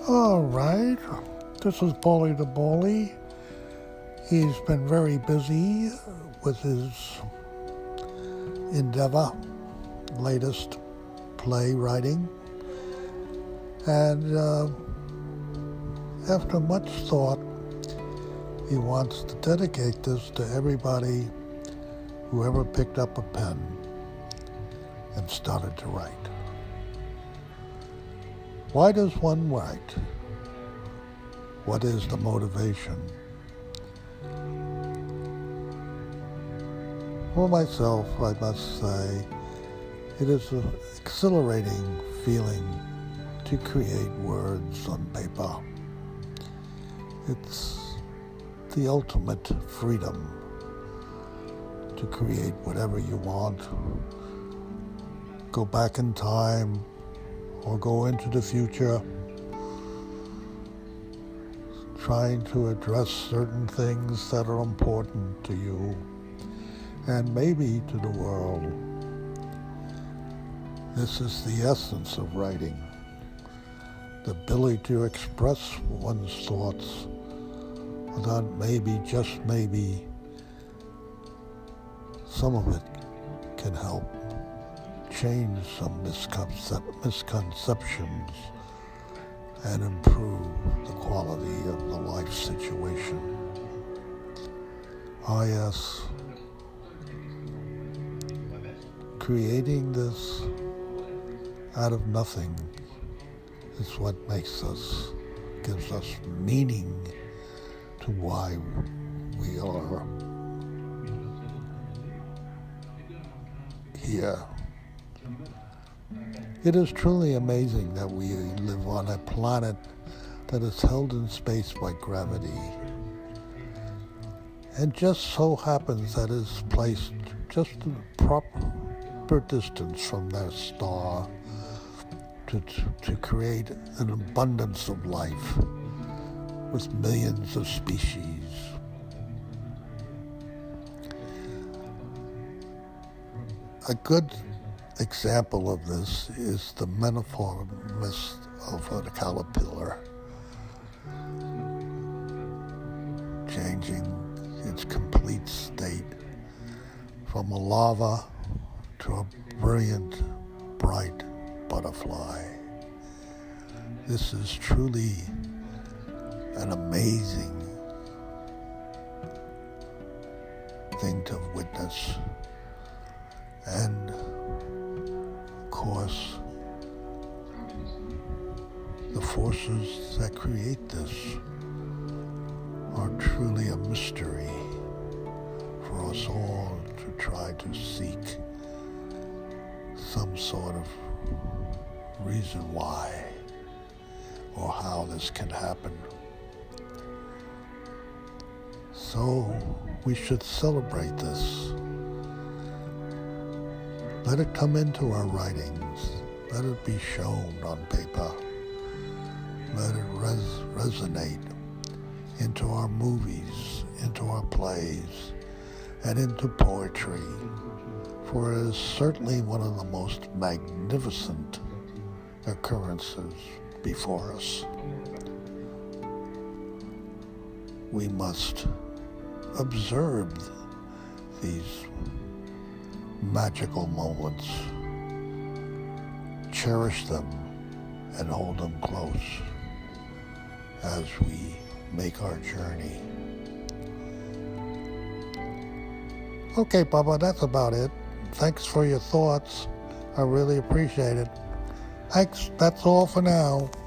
All right, this is Paulie the Bully. He's been very busy with his endeavor, latest play writing, and after much thought, he wants to dedicate this to everybody who ever picked up a pen and started to write. Why does one write? What is the motivation? For myself, I must say, it is an exhilarating feeling to create words on paper. It's the ultimate freedom to create whatever you want, go back in time, or go into the future, trying to address certain things that are important to you and maybe to the world. This is the essence of writing, the ability to express one's thoughts without maybe, just maybe, some of it can help change some misconceptions and improve the quality of the life situation. Yes, creating this out of nothing is what gives us meaning to why we are here. It is truly amazing that we live on a planet that is held in space by gravity, and just so happens that it is placed just in proper distance from their star to create an abundance of life with millions of species. A good example of this is the metamorphosis of a caterpillar, changing its complete state from a larva to a brilliant, bright butterfly. This is truly an amazing thing to witness. And of course, the forces that create this are truly a mystery for us all to try to seek some sort of reason why or how this can happen. So we should celebrate this. Let it come into our writings. Let it be shown on paper. Let it resonate into our movies, into our plays, and into poetry. For it is certainly one of the most magnificent occurrences before us. We must observe these magical moments, cherish them, and hold them close as we make our journey. Okay, Bubba, that's about it. Thanks for your thoughts. I really appreciate it. Thanks. That's all for now.